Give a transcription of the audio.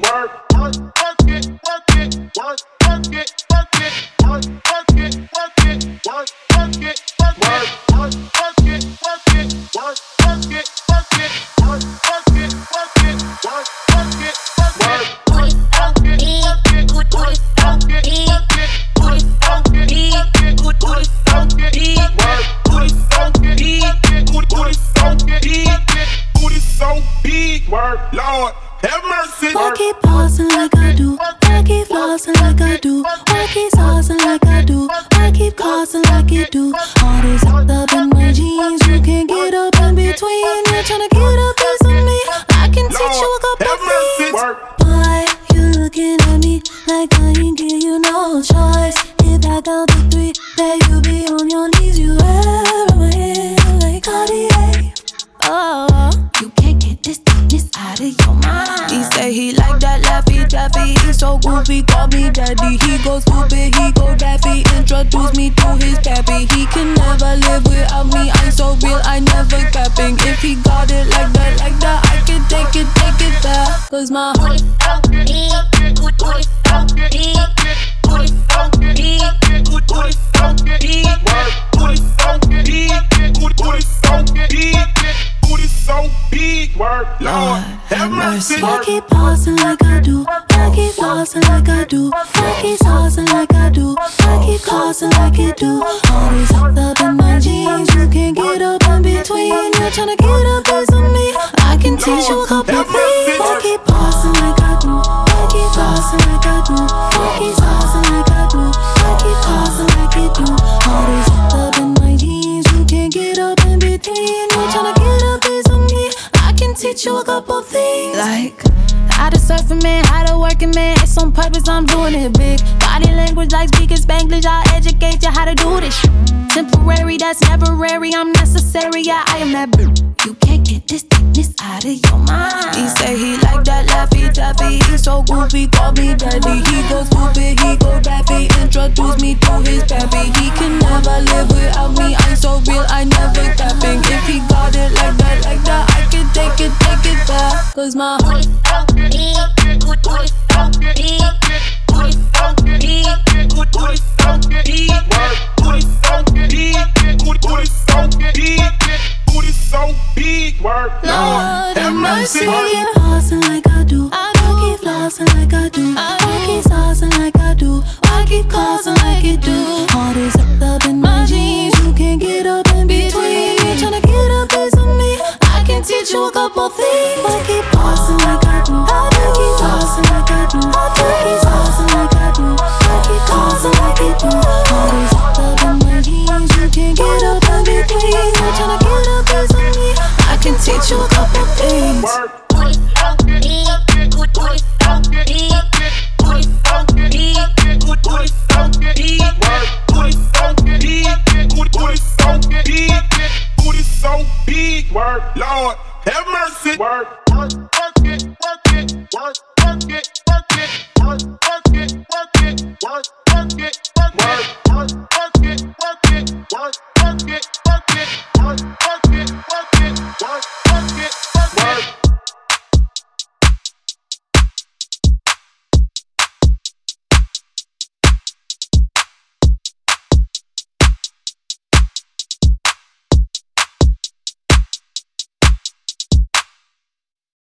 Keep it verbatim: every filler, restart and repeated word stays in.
work, work, work it, work it, work, work it, work it, work, work it, work it, work, work it, work, work, work, work it, work it, work, work it, work it, work, work it, work it, work, work it, work, work, work, work it, work it, work, work it, work it, work it, work, work it, work it, work, work it, work it, booty so big, work, Lord, have mercy. I keep pausing like I do, I keep flossing like I do, I keep saucing like I do, I keep causing like you do. All this up in my jeans, you can't get up in between. You're tryna get a piece of me, I can teach you a couple things. Why you looking at me like I ain't give you no choice? If I count to three, that you be on your knees, you ever my hand like Cartier. Oh, you can't get this thickness out of your mind. He say he like that Laffy Taffy. He so goofy, call me daddy. He go stupid, he go daffy. Introduce me to his pappy. He can never live without me. I'm so real, I never capping. If he got it like that, like that, I can take it, take it there. Cause my heart so big, work, Lord, have mercy. I keep pausing like I do, I keep flossing like I do, I keep saucing like I do, I keep causing like you do. All these up in my jeans, you can't get up in between. You're tryna get a piece of me, I can teach you a couple of things. I keep pausing like I do, I keep flossing like I do, I keep saucing like I do, I keep causing like you do. All these up in my jeans, you can't get up in between. You're tryna get a piece of me, I can teach you a couple things. Like how to surf a man, how to work a man. It's on purpose, I'm doing it big. Body language like speaking Spanglish, I'll educate you how to do this shit. Temporary, that's temporary, I'm necessary, yeah, I am that bitch. You can't get this thickness out of your mind. He say he like that Laffy Taffy. He so goofy, call me daddy. He go stupid, he go daffy. Introduce me to his pappy. He can never live without me. I'm so real, I never capping. If he got it like that, like that, I can take it, take it there. Cause my heart so big, work, Lord, have mercy. I keep pausing like I do, I keep flossing like I do, I keep saucing like I do, I keep causing like you do. All this up in my jeans, you can't get up in between. You're tryna get a piece of me, I can teach you a couple things. I keep pausing like I do, I keep flossing like I do, I keep saucing like I do, I keep causing like you do. All this up in my jeans, you can't get up in between. You're tryna get a piece of me, I can teach you a couple things. So big, work, Lord, have mercy. Work, work, work it, work it, work, work it, work it, work.